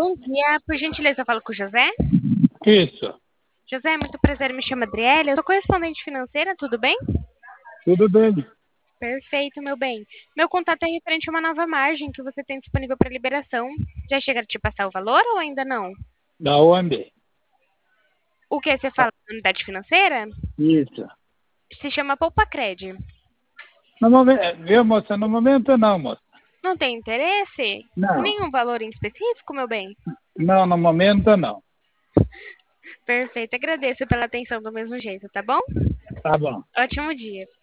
Bom dia, por gentileza, eu falo com o José. Isso, José, muito prazer, me chamo Adriele, eu sou correspondente financeira, tudo bem? tudo bem. Perfeito, meu bem. Meu contato é referente a uma nova margem que você tem disponível para liberação. Já chegaram a te passar o valor ou ainda não? Da onde? O que você fala da unidade financeira? Isso. Se chama Poupa Cred. No momento, viu, moça? No momento não, moça. Não tem interesse? Não. Nenhum valor em específico, meu bem? Não, no momento não. Perfeito, agradeço pela atenção do mesmo jeito, tá bom? Tá bom. Ótimo dia.